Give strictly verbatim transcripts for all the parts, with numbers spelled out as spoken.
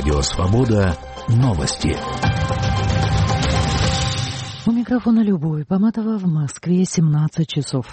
Радио «Свобода». Новости. У микрофона Любовь Поматова, в Москве семнадцать часов.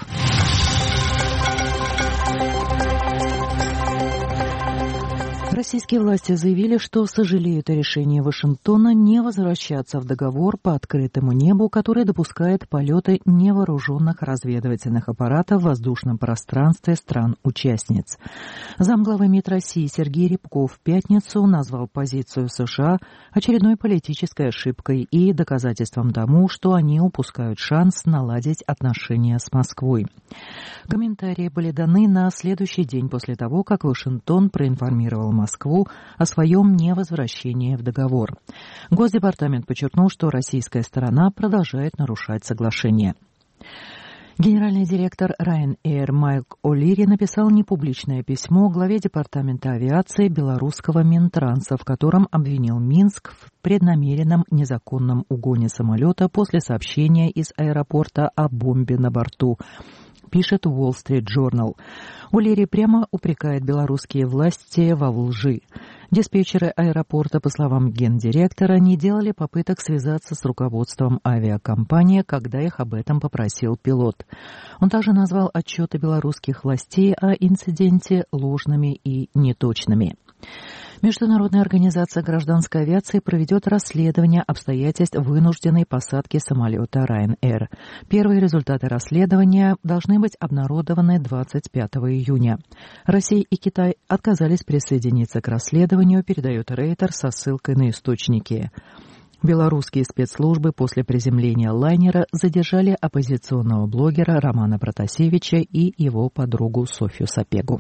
Российские власти заявили, что сожалеют о решении Вашингтона не возвращаться в договор по открытому небу, который допускает полеты невооруженных разведывательных аппаратов в воздушном пространстве стран-участниц. Замглавы МИД России Сергей Рябков в пятницу назвал позицию США очередной политической ошибкой и доказательством тому, что они упускают шанс наладить отношения с Москвой. Комментарии были даны на следующий день после того, как Вашингтон проинформировал Москву о своем невозвращении в договор. Госдепартамент подчеркнул, что российская сторона продолжает нарушать соглашение. Генеральный директор Ryanair Майк О'Лири написал непубличное письмо главе Департамента авиации белорусского Минтранса, в котором обвинил Минск в преднамеренном незаконном угоне самолета после сообщения из аэропорта о бомбе на борту, пишет Wall Street Journal. О'Лири прямо упрекает белорусские власти во лжи. Диспетчеры аэропорта, по словам гендиректора, не делали попыток связаться с руководством авиакомпании, когда их об этом попросил пилот. Он также назвал отчеты белорусских властей о инциденте ложными и неточными. Международная организация гражданской авиации проведет расследование обстоятельств вынужденной посадки самолета Ryanair. Первые результаты расследования должны быть обнародованы двадцать пятого июня. Россия и Китай отказались присоединиться к расследованию, передает Рейтер со ссылкой на источники. Белорусские спецслужбы после приземления лайнера задержали оппозиционного блогера Романа Протасевича и его подругу Софью Сапегу.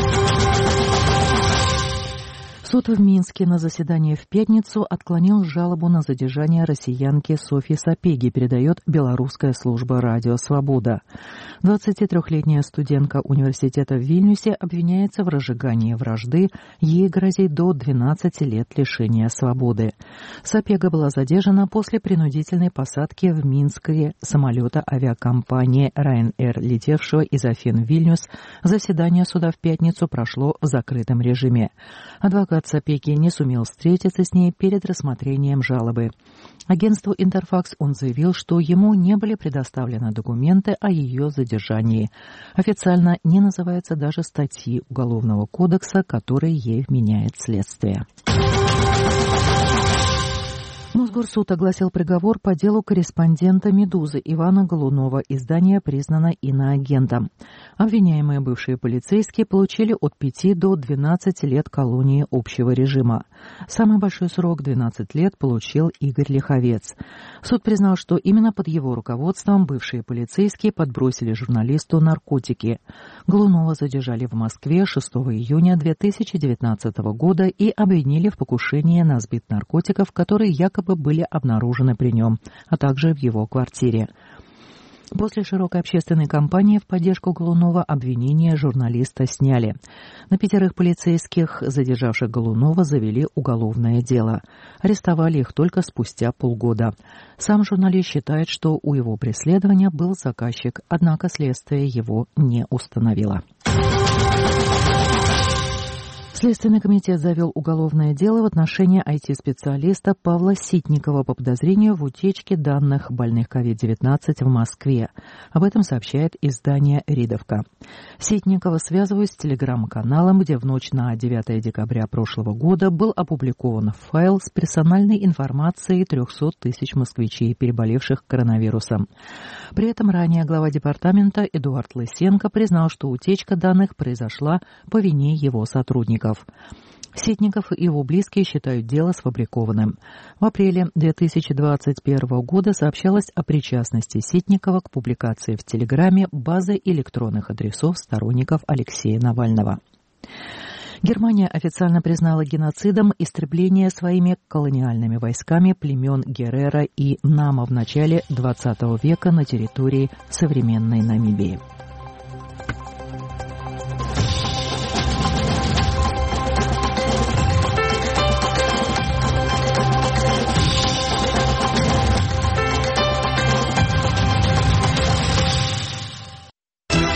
Суд в Минске на заседании в пятницу отклонил жалобу на задержание россиянки Софьи Сапеги, передает белорусская служба «Радио Свобода». двадцатитрёхлетняя студентка университета в Вильнюсе обвиняется в разжигании вражды, ей грозит до двенадцати лет лишения свободы. Сапега была задержана после принудительной посадки в Минске самолета авиакомпании Ryanair, летевшего из Афин в Вильнюс. Заседание суда в пятницу прошло в закрытом режиме. Адвокат Сапеги не сумел встретиться с ней перед рассмотрением жалобы. Агентству «Интерфакс» он заявил, что ему не были предоставлены документы о ее задержании. Официально не называются даже статьи Уголовного кодекса, которые ей вменяет следствие. Мосгорсуд огласил приговор по делу корреспондента «Медузы» Ивана Голунова. Издание признано иноагентом. Обвиняемые бывшие полицейские получили от пяти до двенадцати лет колонии общего режима. Самый большой срок, двенадцать лет, получил Игорь Лиховец. Суд признал, что именно под его руководством бывшие полицейские подбросили журналисту наркотики. Голунова задержали в Москве шестого июня две тысячи девятнадцатого года и обвинили в покушении на сбыт наркотиков, которые якобы были обнаружены при нем, а также в его квартире. После широкой общественной кампании в поддержку Голунова обвинения журналиста сняли. На пятерых полицейских, задержавших Голунова, завели уголовное дело. Арестовали их только спустя полгода. Сам журналист считает, что у его преследования был заказчик, однако следствие его не установило. Следственный комитет завел уголовное дело в отношении ай ти-специалиста Павла Ситникова по подозрению в утечке данных больных ковид девятнадцать в Москве. Об этом сообщает издание «Ридовка». Ситникова связывают с телеграм-каналом, где в ночь на девятое декабря прошлого года был опубликован файл с персональной информацией трехсот тысяч москвичей, переболевших коронавирусом. При этом ранее глава департамента Эдуард Лысенко признал, что утечка данных произошла по вине его сотрудников. Ситников и его близкие считают дело сфабрикованным. В апреле две тысячи двадцать первого года сообщалось о причастности Ситникова к публикации в Телеграме базы электронных адресов сторонников Алексея Навального. Германия официально признала геноцидом истребление своими колониальными войсками племен Геррера и Нама в начале двадцатого века на территории современной Намибии.